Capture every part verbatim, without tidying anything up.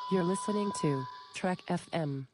You're listening to Trek F M.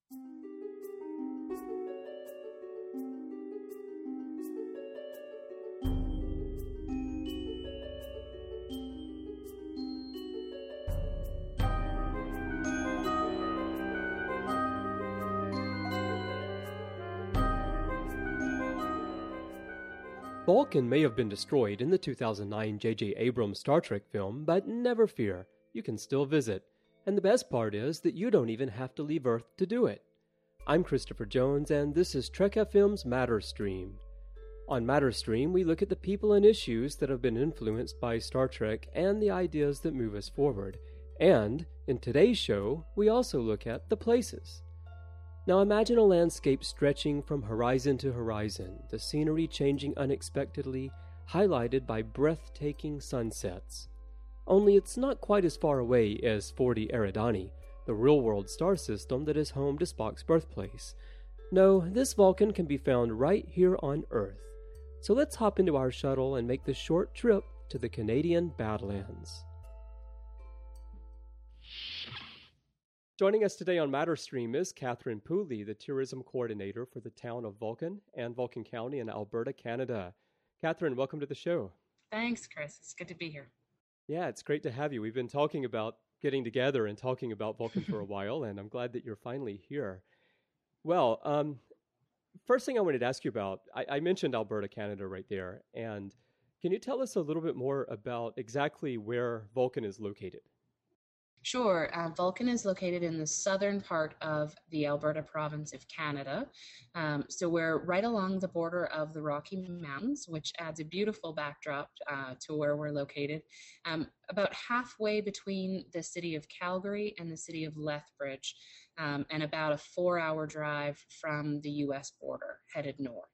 Vulcan may have been destroyed in the two thousand nine J J Abrams Star Trek film, but never fear, you can still visit. And the best part is that you don't even have to leave Earth to do it. I'm Christopher Jones, and this is Trek F M's Matter Stream. On Matter Stream, we look at the people and issues that have been influenced by Star Trek and the ideas that move us forward. And, in today's show, we also look at the places. Now imagine a landscape stretching from horizon to horizon, the scenery changing unexpectedly, highlighted by breathtaking sunsets. Only it's not quite as far away as forty Eridani, the real-world star system that is home to Spock's birthplace. No, this Vulcan can be found right here on Earth. So let's hop into our shuttle and make the short trip to the Canadian Badlands. Joining us today on MatterStream is Catherine Pooley, the tourism coordinator for the town of Vulcan and Vulcan County in Alberta, Canada. Catherine, welcome to the show. Thanks, Chris. It's good to be here. Yeah, it's great to have you. We've been talking about getting together and talking about Vulcan for a while, and I'm glad that you're finally here. Well, um, first thing I wanted to ask you about, I, I mentioned Alberta, Canada right there, and can you tell us a little bit more about exactly where Vulcan is located? Sure. Uh, Vulcan is located in the southern part of the Alberta province of Canada. Um, so we're right along the border of the Rocky Mountains, which adds a beautiful backdrop uh, to where we're located. Um, about halfway between the city of Calgary and the city of Lethbridge, um, and about a four-hour drive from the U S border headed north.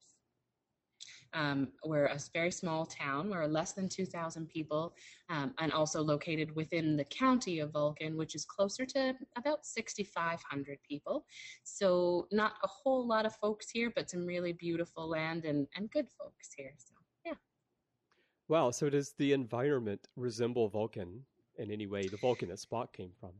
Um, we're a very small town. We're less than two thousand people, um, and also located within the county of Vulcan, which is closer to about six thousand five hundred people. So not a whole lot of folks here, but some really beautiful land and, and good folks here. So, yeah. Wow. So does the environment resemble Vulcan in any way, the Vulcan that Spock came from?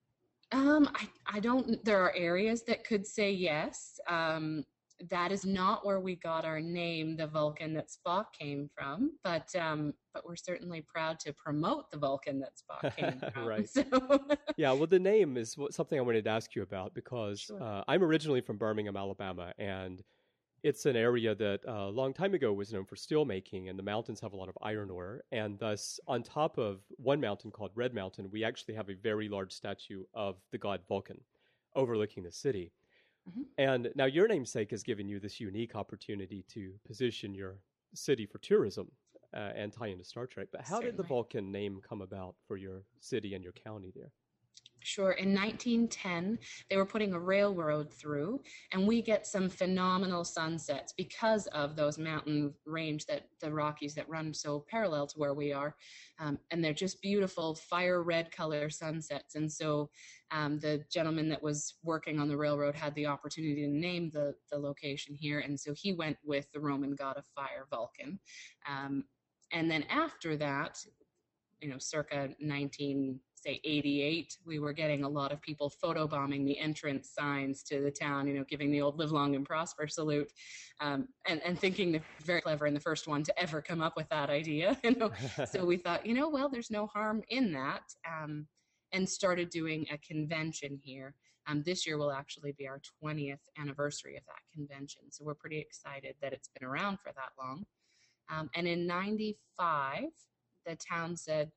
Um, I, I don't, there are areas that could say yes. Um, That is not where we got our name, the Vulcan that Spock came from, but um, but we're certainly proud to promote the Vulcan that Spock came from. Right. So. Yeah, well, the name is something I wanted to ask you about because Sure. uh, I'm originally from Birmingham, Alabama, and it's an area that uh, a long time ago was known for steel making, and the mountains have a lot of iron ore, and thus on top of one mountain called Red Mountain, we actually have a very large statue of the god Vulcan overlooking the city. Mm-hmm. And now your namesake has given you this unique opportunity to position your city for tourism uh, and tie into Star Trek. But how Certainly. did the Vulcan name come about for your city and your county there? Sure. In nineteen ten, they were putting a railroad through, and we get some phenomenal sunsets because of those mountain range that the Rockies that run so parallel to where we are. Um, and they're just beautiful fire red color sunsets. And so um, the gentleman that was working on the railroad had the opportunity to name the, the location here. And so he went with the Roman god of fire, Vulcan. Um, and then after that, you know, circa nineteen, say eighty-eight, we were getting a lot of people photobombing the entrance signs to the town, you know, giving the old live long and prosper salute, um, and, and thinking they're very clever and the first one to ever come up with that idea, you know. So we thought, you know, well, there's no harm in that, um, and started doing a convention here. Um, this year will actually be our twentieth anniversary of that convention. So we're pretty excited that it's been around for that long. Um, and in ninety-five, the town said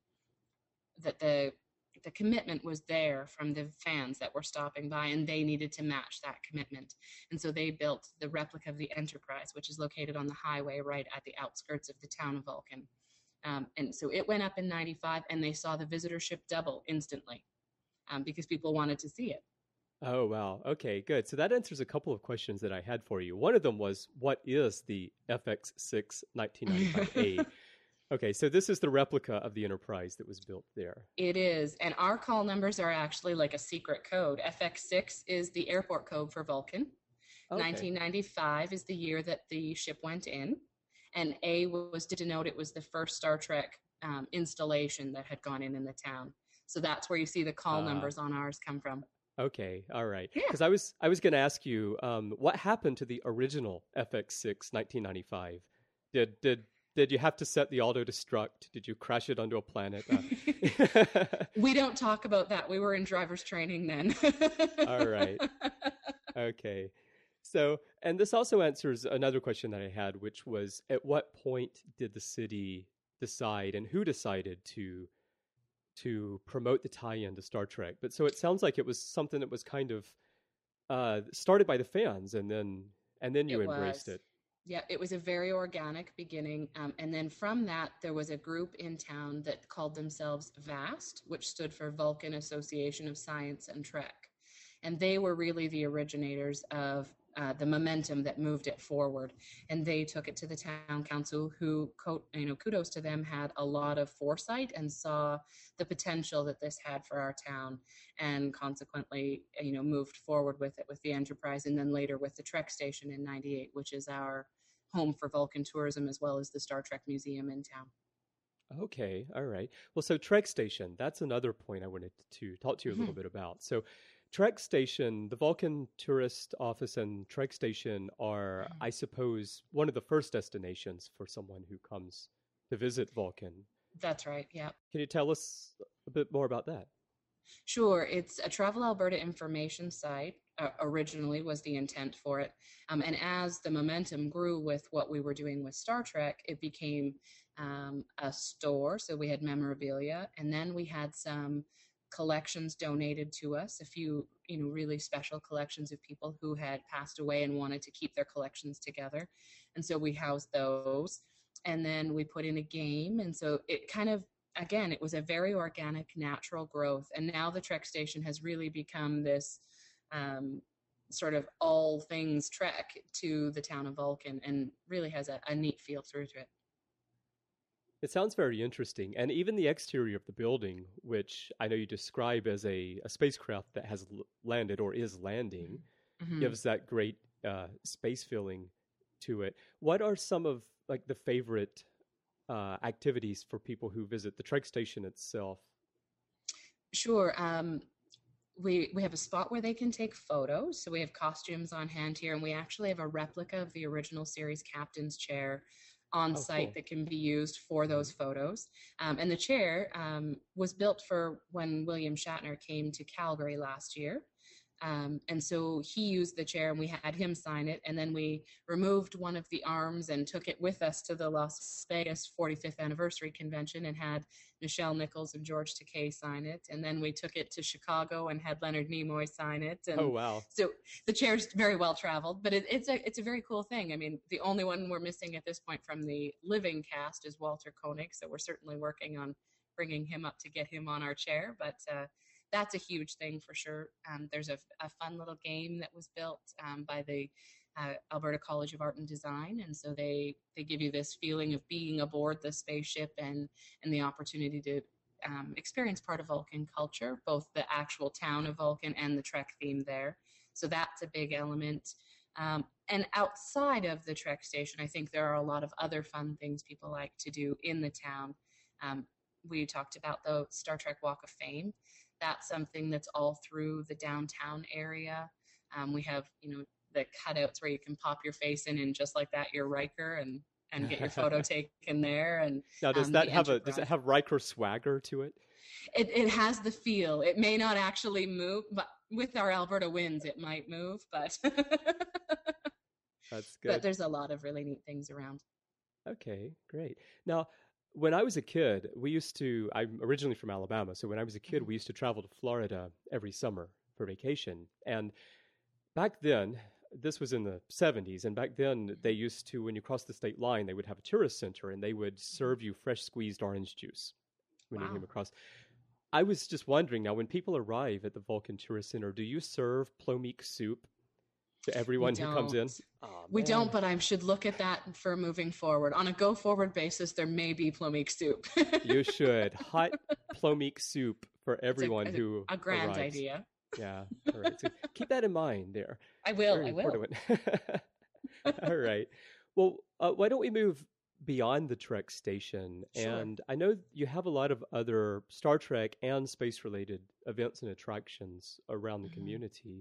that the the commitment was there from the fans that were stopping by, and they needed to match that commitment. And so they built the replica of the Enterprise, which is located on the highway right at the outskirts of the town of Vulcan. Um, and so it went up in ninety-five, and they saw the visitorship double instantly um, because people wanted to see it. Oh, wow. Okay, good. So that answers a couple of questions that I had for you. One of them was, what is the F X six nineteen ninety-five A? Okay, so this is the replica of the Enterprise that was built there. It is, and our call numbers are actually like a secret code. F X six is the airport code for Vulcan. Okay. nineteen ninety-five is the year that the ship went in, and A was to denote it was the first Star Trek um, installation that had gone in in the town. So that's where you see the call Uh, numbers on ours come from. okay, all right. Yeah. Because I was I was going to ask you, um, what happened to the original F X six nineteen ninety-five? Did did did you have to set the auto destruct? Did you crash it onto a planet? Uh, We don't talk about that. We were in driver's training then. all right. Okay. So, and this also answers another question that I had, which was, at what point did the city decide, and who decided to to promote the tie-in to Star Trek? But so it sounds like it was something that was kind of uh, started by the fans, and then and then you It embraced was. it. Yeah, it was a very organic beginning. Um, and then from that, there was a group in town that called themselves VAST, which stood for Vulcan Association of Science and Trek. And they were really the originators of uh, the momentum that moved it forward. And they took it to the town council, who, co- you know, kudos to them, had a lot of foresight and saw the potential that this had for our town, and consequently, you know, moved forward with it with the Enterprise, and then later with the Trek Station in ninety-eight, which is our home for Vulcan tourism, as well as the Star Trek Museum in town. Okay, all right. Well, so Trek Station, that's another point I wanted to talk to you a little Mhm. bit about. So Trek Station, the Vulcan Tourist Office and Trek Station are, Mhm. I suppose, one of the first destinations for someone who comes to visit Vulcan. That's right. Yeah. Can you tell us a bit more about that? Sure, it's a Travel Alberta information site. Uh, originally, was the intent for it, um, and as the momentum grew with what we were doing with Star Trek, it became um, a store. So we had memorabilia, and then we had some collections donated to us. A few, you know, really special collections of people who had passed away and wanted to keep their collections together, and so we housed those. And then we put in a game, and so it kind of, again, it was a very organic, natural growth. And now the Trek Station has really become this um, sort of all things Trek to the town of Vulcan, and really has a, a neat feel through to it. It sounds very interesting. And even the exterior of the building, which I know you describe as a, a spacecraft that has l- landed or is landing, Mhm. gives that great uh, space feeling to it. What are some of like the favorite uh, activities for people who visit the Trek Station itself? Sure. Um, we we have a spot where they can take photos. So we have costumes on hand here, and we actually have a replica of the original series captain's chair on Oh, site cool. that can be used for those photos. Um, and the chair um, was built for when William Shatner came to Calgary last year. Um, and so he used the chair, and we had him sign it. And then we removed one of the arms and took it with us to the Las Vegas forty-fifth anniversary convention and had Nichelle Nichols and George Takei sign it. And then we took it to Chicago and had Leonard Nimoy sign it. And Oh, wow. so the chair's very well traveled, but it, it's a it's a very cool thing. I mean, the only one we're missing at this point from the living cast is Walter Koenig. So we're certainly working on bringing him up to get him on our chair. But uh, that's a huge thing for sure. Um, there's a, a fun little game that was built um, by the uh, Alberta College of Art and Design, and so they they give you this feeling of being aboard the spaceship and and the opportunity to um, experience part of Vulcan culture, both the actual town of Vulcan and the Trek theme there. So that's a big element. Um, and outside of the Trek Station, I think there are a lot of other fun things people like to do in the town. Um, we talked about the Star Trek Walk of Fame. That's something that's all through the downtown area. Um, we have, you know, the cutouts where you can pop your face in, and just like that, you're Riker, and and get your photo taken there. And Now, does um, that the have a does Enterprise. it have Riker swagger to it? It it has the feel. It may not actually move, but with our Alberta winds, it might move. But That's but good. there's a lot of really neat things around. Okay, great. Now, when I was a kid, we used to, I'm originally from Alabama, so when I was a kid, Mhm. we used to travel to Florida every summer for vacation. And back then, this was in the seventies, and back then they used to, when you crossed the state line, they would have a tourist center and they would serve you fresh squeezed orange juice when you Wow. came across. I was just wondering now, when people arrive at the Vulcan Tourist Center, do you serve plomeek soup to We everyone who comes in? don't. Oh, We man. don't, but I should look at that for moving forward. On a go forward basis, there may be plomeek soup. You should. Hot plomeek soup for It's a, everyone a, who a grand arrives. idea. Yeah. All right. So keep that in mind there. I will. Very I will. important one. All right. Well, uh, why don't we move beyond the Trek station, Sure. and I know you have a lot of other Star Trek and space-related events and attractions around the Mhm. community.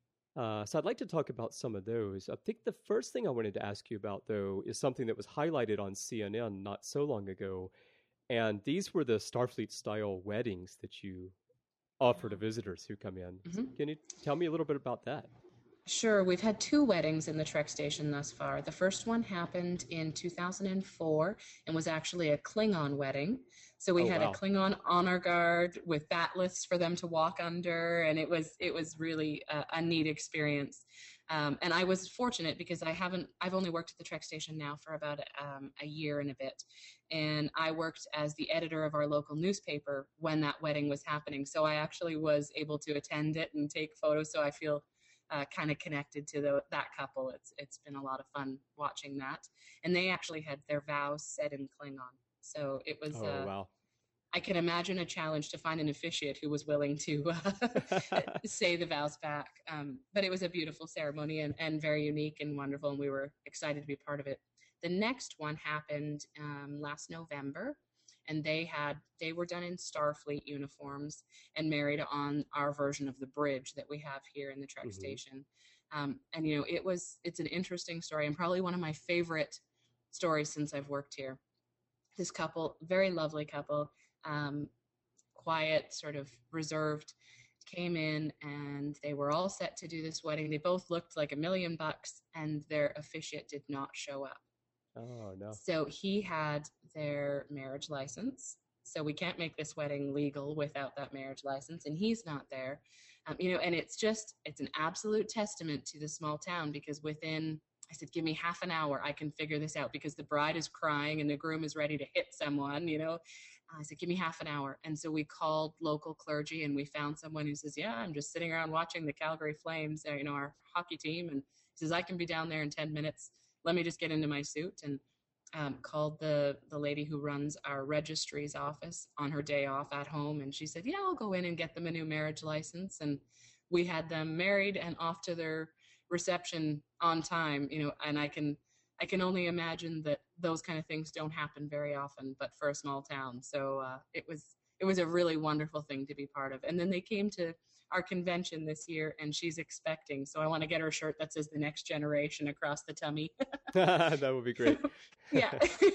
Uh, so I'd like to talk about some of those. I think the first thing I wanted to ask you about, though, is something that was highlighted on C N N not so long ago, and these were the Starfleet-style weddings that you offer to visitors who come in. So Mhm. can you tell me a little bit about that? Sure, we've had two weddings in the Trek station thus far. The first one happened in two thousand four and was actually a Klingon wedding. So we Oh, had wow. a Klingon honor guard with batliths for them to walk under, and it was it was really a, a neat experience. Um, and I was fortunate because I haven't I've only worked at the Trek station now for about um, a year and a bit, and I worked as the editor of our local newspaper when that wedding was happening. So I actually was able to attend it and take photos. So I feel Uh, kind of connected to the, that couple. It's it's been a lot of fun watching that, and they actually had their vows said in Klingon. So it was. Oh, Uh, wow. I can imagine a challenge to find an officiant who was willing to uh, say the vows back. Um, but it was a beautiful ceremony and, and very unique and wonderful, and we were excited to be part of it. The next one happened um, last November, and they had they were done in Starfleet uniforms and married on our version of the bridge that we have here in the Trek Mhm. station. Um, and you know, it was it's an interesting story and probably one of my favorite stories since I've worked here. This couple, very lovely couple, um, quiet, sort of reserved, came in and they were all set to do this wedding. They both looked like a million bucks, and their officiant did not show up. Oh, no. So he had their marriage license. So we can't make this wedding legal without that marriage license, and he's not there. Um, you know, and it's just it's an absolute testament to the small town, because within I said, give me half an hour, I can figure this out, because the bride is crying and the groom is ready to hit someone, you know. I said, give me half an hour. And so we called local clergy, and we found someone who says, yeah, I'm just sitting around watching the Calgary Flames, uh, you know, our hockey team. And he says, I can be down there in ten minutes. Let me just get into my suit. And um, called the, the lady who runs our registry's office on her day off at home. And she said, yeah, I'll go in and get them a new marriage license. And we had them married and off to their reception on time, you know, and I can I can only imagine that those kind of things don't happen very often, but for a small town. So uh, it was it was a really wonderful thing to be part of. And then they came to our convention this year, and she's expecting. So I want to get her a shirt that says the next generation across the tummy. That would be great. Yeah.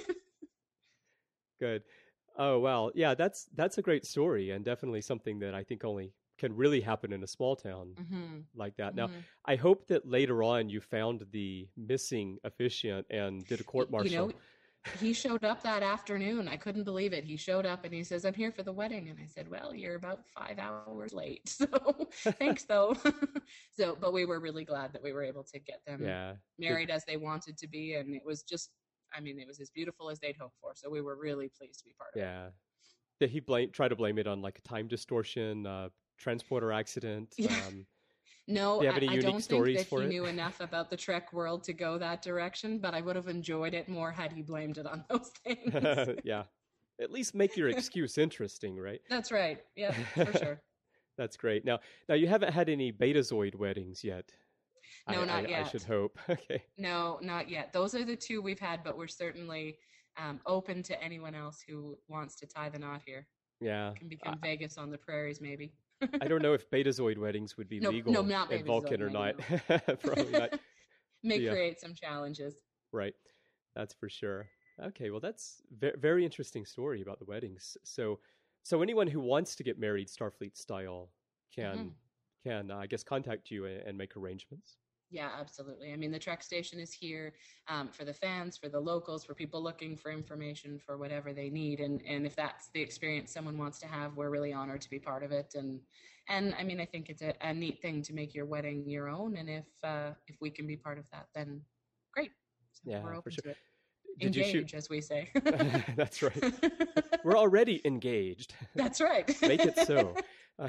Good. Oh, wow. Yeah, that's that's a great story, and definitely something that I think only can really happen in a small town Mm-hmm. like that. Now, Mhm. I hope that later on you found the missing officiant and did a court martial. You know, he showed up that afternoon. I couldn't believe it. He showed up and he says, I'm here for the wedding. And I said, well, you're about five hours late. So thanks, though. So, but we were really glad that we were able to get them Yeah. married as they wanted to be. And it was just, I mean, it was as beautiful as they'd hoped for. So we were really pleased to be part of it. Yeah. Did he blame try to blame it on like a time distortion, uh, transporter accident? Yeah. Um, No, Do you have any I, I unique don't stories think that for he it? knew enough about the Trek world to go that direction, but I would have enjoyed it more had he blamed it on those things. yeah. At least make your excuse interesting, right? That's right. Yeah, for sure. That's great. Now, now you haven't had any Betazoid weddings yet. No, I, not I, yet. I should hope. Okay. No, not yet. Those are the two we've had, but we're certainly um, open to anyone else who wants to tie the knot here. Yeah. Can become Vegas on the prairies, maybe. I don't know if Betazoid weddings would be No, legal no, not in Betazoid, Vulcan or maybe not. Probably not. May Yeah. create some challenges. Right. That's for sure. Okay. Well, that's ve- very interesting story about the weddings. So, so anyone who wants to get married Starfleet style can Mhm. can uh, I guess contact you and, and make arrangements. Yeah, absolutely. I mean, the Trek station is here um, for the fans, for the locals, for people looking for information, for whatever they need. And and if that's the experience someone wants to have, we're really honored to be part of it. And and I mean, I think it's a, a neat thing to make your wedding your own. And if uh, if we can be part of that, then great. So Yeah, we're for open sure. to it. Did you Engage, shoot? as we say. That's right. We're already engaged. That's right. Make it so. Uh,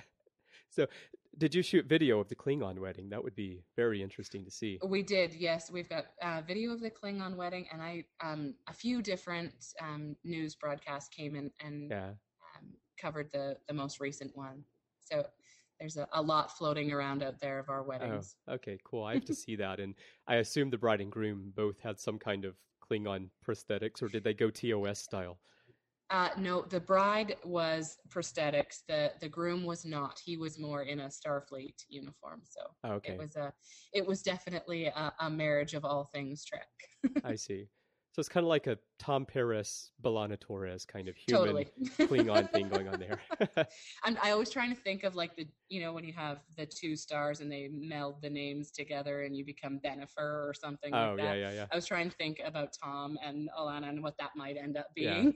so, did you shoot video of the Klingon wedding? That would be very interesting to see. We did, yes. We've got uh, video of the Klingon wedding, and I um, a few different um, news broadcasts came in and Yeah. um, covered the the most recent one. So there's a, a lot floating around out there of our weddings. Oh, okay, cool. I have to see that, and I assume the bride and groom both had some kind of Klingon prosthetics, or did they go T O S style? Uh, no, the bride was prosthetics. The the groom was not. He was more in a Starfleet uniform. So Okay. it was a, it was definitely a, a marriage of all things Trek. I see. So it's kind of like a Tom Paris, B'Elanna Torres kind of human Totally. Klingon thing going on there. I'm I always trying to think of like the, you know, when you have the two stars and they meld the names together and you become Benifer or something Oh, like that. yeah, yeah, yeah. I was trying to think about Tom and Alana and what that might end up being.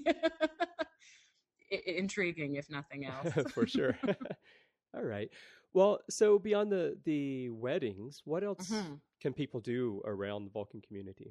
I- intriguing, if nothing else. For sure. All right. Well, so beyond the, the weddings, what else Mhm. can people do around the Vulcan community?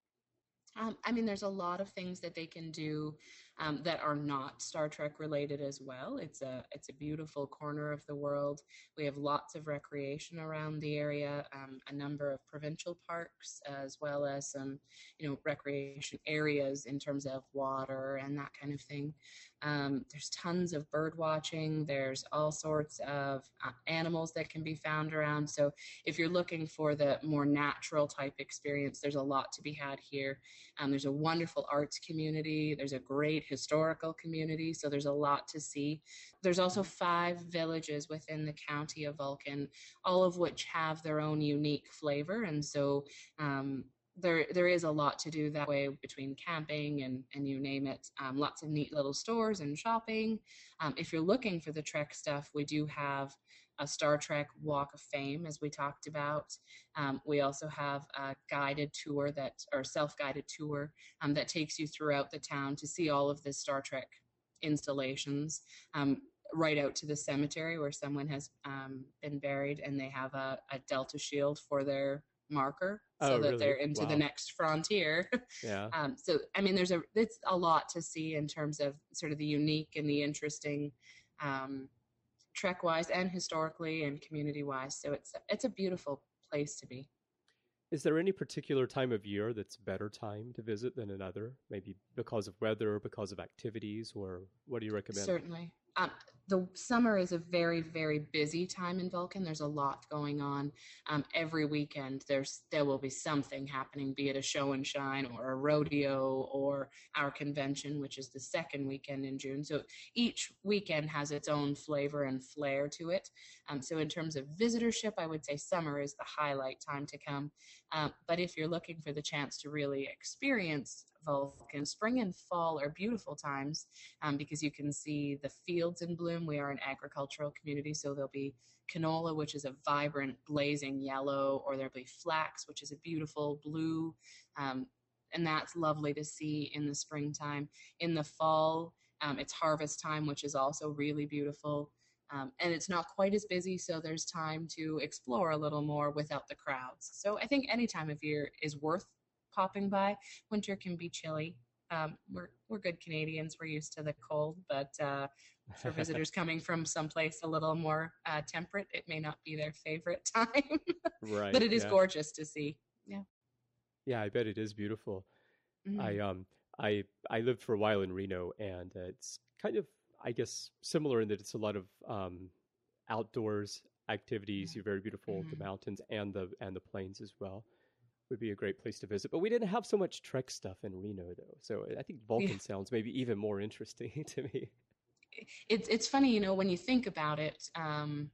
Um, I mean, there's a lot of things that they can do um, that are not Star Trek related as well. It's a it's a beautiful corner of the world. We have lots of recreation around the area, um, a number of provincial parks, as well as some, you know, recreation areas in terms of water and that kind of thing. Um, there's tons of bird watching. There's all sorts of uh, animals that can be found around. So if you're looking for the more natural type experience, there's a lot to be had here. Um, there's a wonderful arts community. There's a great historical community. So there's a lot to see. There's also five villages within the county of Vulcan, all of which have their own unique flavor. And so um, there there is a lot to do that way between camping and, and you name it. Um, lots of neat little stores and shopping. Um, if you're looking for the Trek stuff, we do have a Star Trek Walk of Fame, as we talked about. Um, we also have a guided tour that, or self-guided tour um, that takes you throughout the town to see all of the Star Trek installations, um, right out to the cemetery where someone has um, been buried, and they have a, a Delta shield for their marker, so Oh, that really? they're into Wow. the next frontier. Yeah. Um, so, I mean, there's a it's a lot to see in terms of sort of the unique and the interesting. Um, Trek wise and historically and community wise. So it's it's a beautiful place to be. Is there any particular time of year that's a better time to visit than another? Maybe because of weather, because of activities, or what do you recommend? Certainly. Um, the summer is a very, very busy time in Vulcan. There's a lot going on. Um, every weekend there's there will be something happening, be it a show and shine or a rodeo or our convention, which is the second weekend in June. So each weekend has its own flavor and flair to it. Um, so in terms of visitorship, I would say summer is the highlight time to come. Um, but if you're looking for the chance to really experience Vulcan, spring and fall are beautiful times um, because you can see the fields in bloom. We are an agricultural community, so there'll be canola, which is a vibrant, blazing yellow, or there'll be flax, which is a beautiful blue, um, and that's lovely to see in the springtime. In the fall, um, it's harvest time, which is also really beautiful. Um, and it's not quite as busy, so there's time to explore a little more without the crowds. So I think any time of year is worth popping by. Winter can be chilly. Um, we're we're good Canadians. We're used to the cold, but uh, for visitors coming from someplace a little more uh, temperate, it may not be their favorite time. Right. But it is yeah. gorgeous to see. Yeah. Yeah, I bet it is beautiful. Mhm. I um I I lived for a while in Reno, and uh, it's kind of, I guess, similar in that it's a lot of um outdoors activities. You're very beautiful, Mhm. the mountains and the and the plains as well. Would be a great place to visit. But we didn't have so much Trek stuff in Reno, though. So I think Vulcan Yeah. sounds maybe even more interesting to me. It's it's funny, you know, when you think about it, um,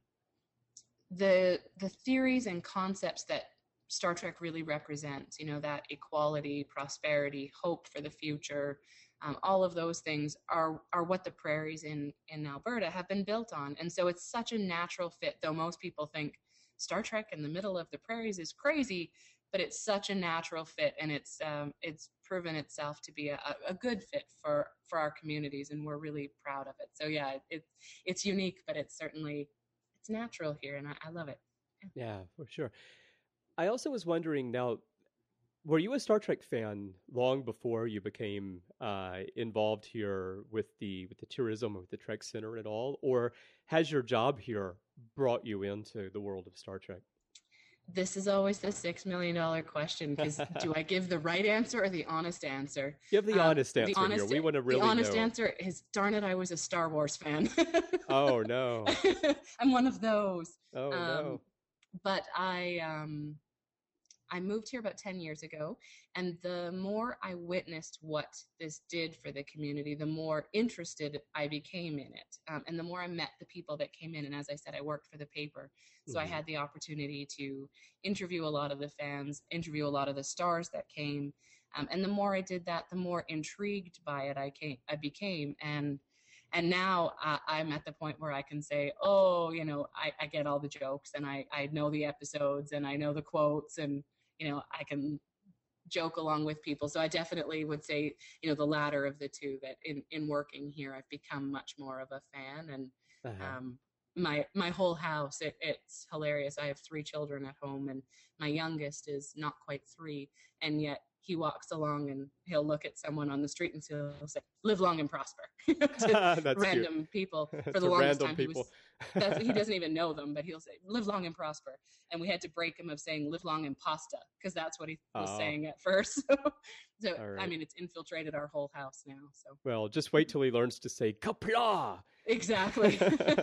the the theories and concepts that Star Trek really represents, you know, that equality, prosperity, hope for the future, um, all of those things are are what the prairies in in Alberta have been built on, and so it's such a natural fit. Though most people think Star Trek in the middle of the prairies is crazy, but it's such a natural fit, and it's um, it's proven itself to be a, a good fit for for our communities, and we're really proud of it. So yeah, it's it's unique, but it's certainly it's natural here, and I, I love it. Yeah, for sure. I also was wondering now, were you a Star Trek fan long before you became uh, involved here with the with the tourism, with the Trek Center at all, or has your job here brought you into the world of Star Trek? This is always the six million dollar question, because do I give the right answer or the honest answer? Give the Um, honest answer the honest, here. We want to really the honest know. answer is, darn it, I was a Star Wars fan. Oh no! I'm one of those. Oh Um, no! but I, um, I moved here about ten years ago, and the more I witnessed what this did for the community, the more interested I became in it. Um, and the more I met the people that came in. And as I said, I worked for the paper. So mm-hmm. I had the opportunity to interview a lot of the fans, interview a lot of the stars that came. Um, and the more I did that, the more intrigued by it I came, I became. And And now uh, I'm at the point where I can say, oh, you know, I, I get all the jokes and I, I know the episodes and I know the quotes and, you know, I can joke along with people. So I definitely would say, you know, the latter of the two, that in, in working here, I've become much more of a fan. And uh-huh. um, my my whole house, it, it's hilarious. I have three children at home and my youngest is not quite three. And yet he walks along and he'll look at someone on the street and he'll say, live long and prosper. to random cute. people. For the longest time, he, was, that's, he doesn't even know them, but he'll say, live long and prosper. And we had to break him of saying, live long and pasta, because that's what he was oh. saying at first. so, so right. I mean, it's infiltrated our whole house now. So Well, just wait till he learns to say, Kapla! Exactly.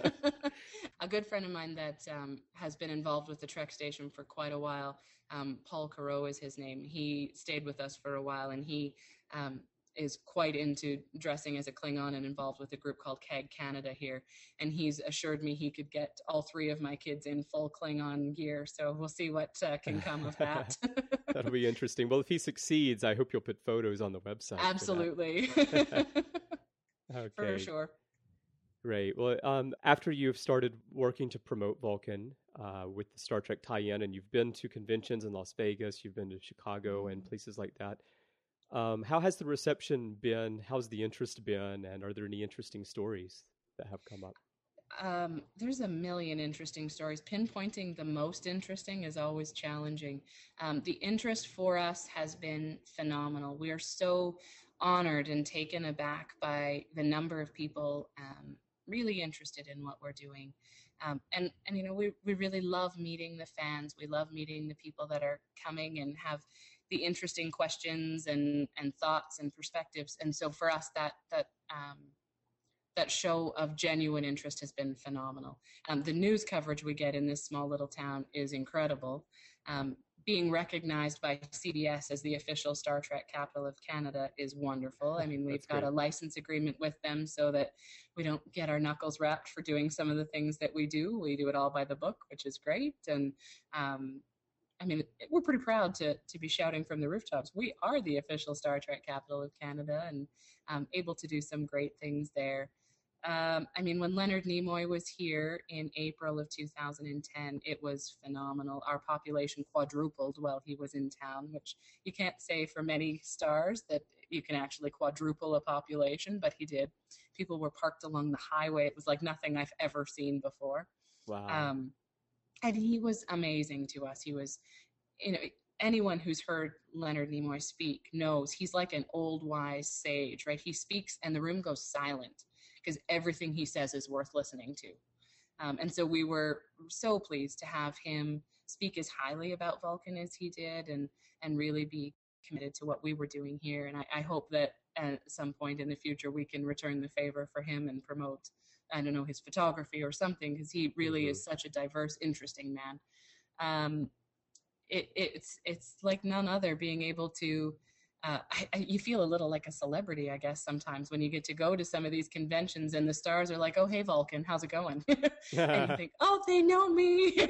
A good friend of mine that um, has been involved with the Trek station for quite a while, um, Paul Caro is his name. He stayed with us for a while, and he um, is quite into dressing as a Klingon and involved with a group called C A G Canada here. And he's assured me he could get all three of my kids in full Klingon gear. So we'll see what uh, can come of that. That'll be interesting. Well, if he succeeds, I hope you'll put photos on the website. Absolutely. Okay. For sure. Great. Well, um, after you've started working to promote Vulcan uh, with the Star Trek tie-in, and you've been to conventions in Las Vegas, you've been to Chicago and places like that, um, how has the reception been? How's the interest been? And are there any interesting stories that have come up? Um, there's a million interesting stories. Pinpointing the most interesting is always challenging. Um, the interest for us has been phenomenal. We are so honored and taken aback by the number of people um, really interested in what we're doing. Um, and, and, you know, we, we really love meeting the fans. We love meeting the people that are coming and have the interesting questions and, and thoughts and perspectives. And so for us, that, that, um, that show of genuine interest has been phenomenal. Um, the news coverage we get in this small little town is incredible. Um, being recognized by C B S as the official Star Trek capital of Canada is wonderful. I mean, we've That's got great. a license agreement with them so that we don't get our knuckles wrapped for doing some of the things that we do. We do it all by the book, which is great. And um, I mean, we're pretty proud to to be shouting from the rooftops. We are the official Star Trek capital of Canada and um, able to do some great things there. Um, I mean, when Leonard Nimoy was here in April of two thousand ten, it was phenomenal. Our population quadrupled while he was in town, which you can't say for many stars that you can actually quadruple a population, but he did. People were parked along the highway. It was like nothing I've ever seen before. Wow. Um, and he was amazing to us. He was, you know, anyone who's heard Leonard Nimoy speak knows he's like an old wise sage, right? He speaks and the room goes silent, because everything he says is worth listening to. Um, and so we were so pleased to have him speak as highly about Vulcan as he did and, and really be committed to what we were doing here. And I, I hope that at some point in the future we can return the favor for him and promote, I don't know, his photography or something, because he really mm-hmm. is such a diverse, interesting man. Um, it, it's, it's like none other being able to Uh, I, I, you feel a little like a celebrity, I guess, sometimes when you get to go to some of these conventions and the stars are like, oh, hey, Vulcan, how's it going? And you think, oh, they know me.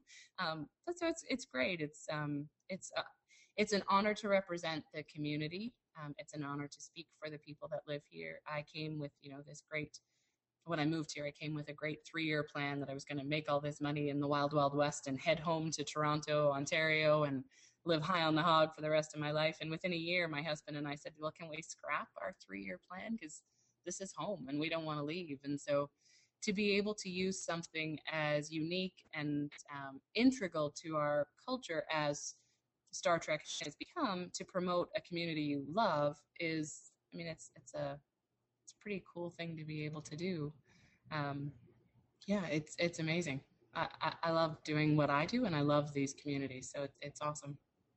um, so it's, it's great. It's, um, it's, uh, it's an honor to represent the community. Um, it's an honor to speak for the people that live here. I came with, you know, this great, when I moved here, I came with a great three-year plan that I was going to make all this money in the wild, wild west and head home to Toronto, Ontario, and live high on the hog for the rest of my life. And within a year, my husband and I said, well, can we scrap our three-year plan? Because this is home and we don't want to leave. And so to be able to use something as unique and um, integral to our culture as Star Trek has become to promote a community you love is, I mean, it's it's a it's a pretty cool thing to be able to do. Um, yeah, it's it's amazing. I, I, I love doing what I do, and I love these communities. So it's it's awesome.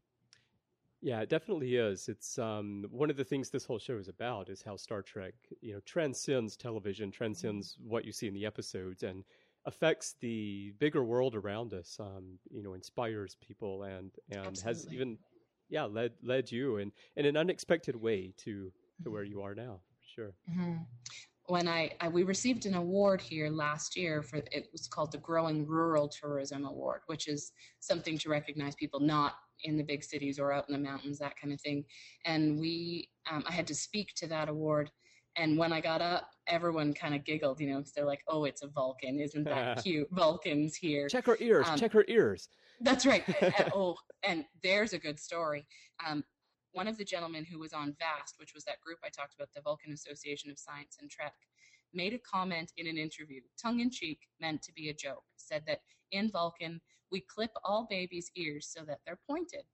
Yeah, it definitely is. It's um, one of the things this whole show is about is how Star Trek, you know, transcends television, transcends what you see in the episodes, and affects the bigger world around us, um, you know, inspires people and, and Absolutely. has even, yeah, led, led you in, in an unexpected way to, to where you are now. Sure. Mm-hmm. When I, I we received an award here last year for it was called the Growing Rural Tourism Award, which is something to recognize people not in the big cities or out in the mountains, that kind of thing. And we um, I had to speak to that award, and when I got up, everyone kind of giggled, you know, because they're like, "Oh, it's a Vulcan, isn't that cute? Vulcan's here. Check her ears, um, check her ears." That's right. Oh, and there's a good story. Um, One of the gentlemen who was on VAST, which was that group I talked about, the Vulcan Association of Science and Trek, made a comment in an interview, tongue-in-cheek, meant to be a joke, said that in Vulcan, we clip all babies' ears so that they're pointed.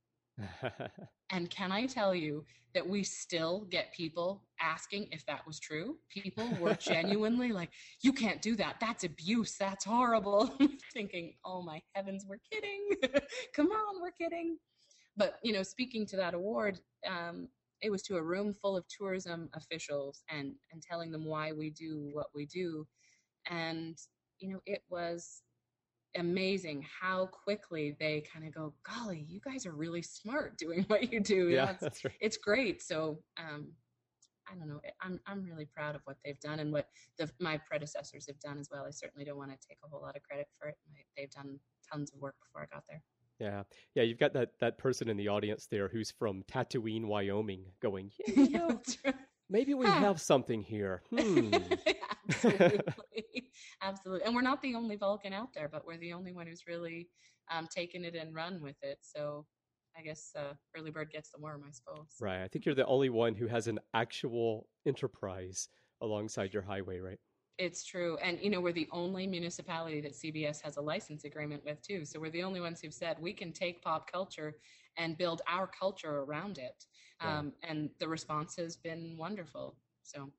And can I tell you that we still get people asking if that was true? People were genuinely like, you can't do that. That's abuse. That's horrible. Thinking, oh my heavens, we're kidding. Come on, we're kidding. But, you know, speaking to that award, um, it was to a room full of tourism officials and, and telling them why we do what we do. And, you know, it was amazing how quickly they kind of go, golly, you guys are really smart doing what you do. Yeah, it's, that's right. It's great. So, um, I don't know. I'm I'm really proud of what they've done and what the, my predecessors have done as well. I certainly don't want to take a whole lot of credit for it. They've done tons of work before I got there. Yeah. Yeah. You've got that, that person in the audience there who's from Tatooine, Wyoming going, yeah, you know, right. Maybe we huh. have something here. Hmm. Absolutely. Absolutely. And we're not the only Vulcan out there, but we're the only one who's really um, taken it and run with it. So I guess uh, early bird gets the worm, I suppose. Right. I think you're the only one who has an actual enterprise alongside your highway, right? It's true. And, you know, we're the only municipality that C B S has a license agreement with, too. So we're the only ones who've said we can take pop culture and build our culture around it. Um, right. And the response has been wonderful. So.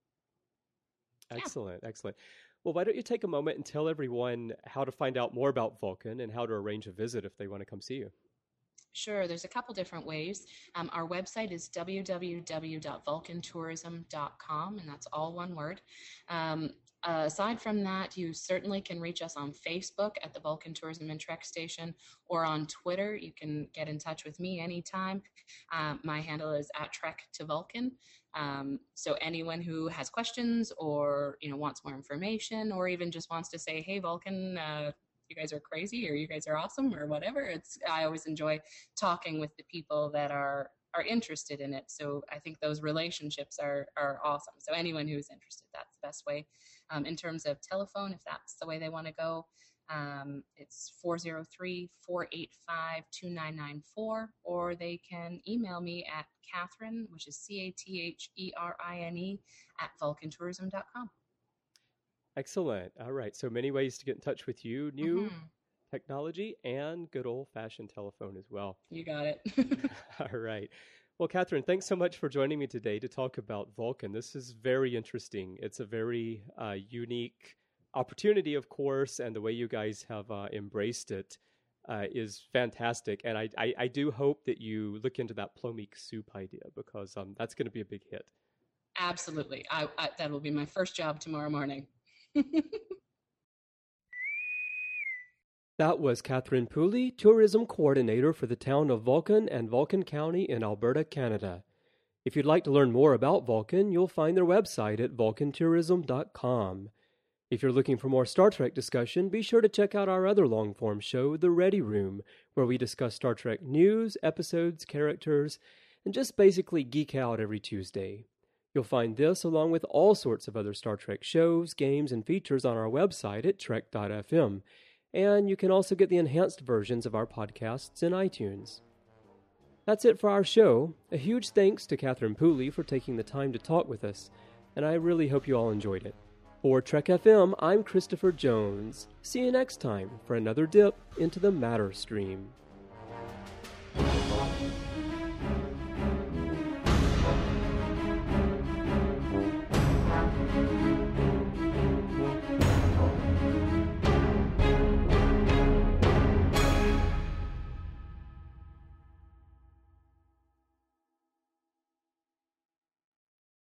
Excellent. Yeah. Excellent. Well, why don't you take a moment and tell everyone how to find out more about Vulcan and how to arrange a visit if they want to come see you? Sure. There's a couple different ways. Um, our website is w w w dot vulcan tourism dot com, and that's all one word. Um, Uh, aside from that, you certainly can reach us on Facebook at the Vulcan Tourism and Trek Station, or on Twitter. You can get in touch with me anytime. Um, my handle is at Trek to Vulcan. Um, so anyone who has questions or, you know, wants more information, or even just wants to say, hey, Vulcan, uh, you guys are crazy, or you guys are awesome, or whatever. It's I always enjoy talking with the people that are are interested in it. So I think those relationships are are awesome. So anyone who's interested, that's the best way. Um, in terms of telephone, if that's the way they want to go, um, it's four oh three, four eight five, two nine nine four, or they can email me at Catherine, which is C A T H E R I N E, at vulcan tourism dot com. Excellent. All right. So many ways to get in touch with you. New mm-hmm. technology and good old-fashioned telephone as well. You got it. All right. Well, Catherine, thanks so much for joining me today to talk about Vulcan. This is very interesting. It's a very uh, unique opportunity, of course, and the way you guys have uh, embraced it uh, is fantastic. And I, I, I do hope that you look into that Plomeek soup idea, because um, that's going to be a big hit. Absolutely. I, I, that will be my first job tomorrow morning. That was Catherine Pooley, Tourism Coordinator for the town of Vulcan and Vulcan County in Alberta, Canada. If you'd like to learn more about Vulcan, you'll find their website at vulcan tourism dot com. If you're looking for more Star Trek discussion, be sure to check out our other long-form show, The Ready Room, where we discuss Star Trek news, episodes, characters, and just basically geek out every Tuesday. You'll find this along with all sorts of other Star Trek shows, games, and features on our website at trek dot f m. And you can also get the enhanced versions of our podcasts in iTunes. That's it for our show. A huge thanks to Catherine Pooley for taking the time to talk with us, and I really hope you all enjoyed it. For Trek F M, I'm Christopher Jones. See you next time for another dip into the matter stream.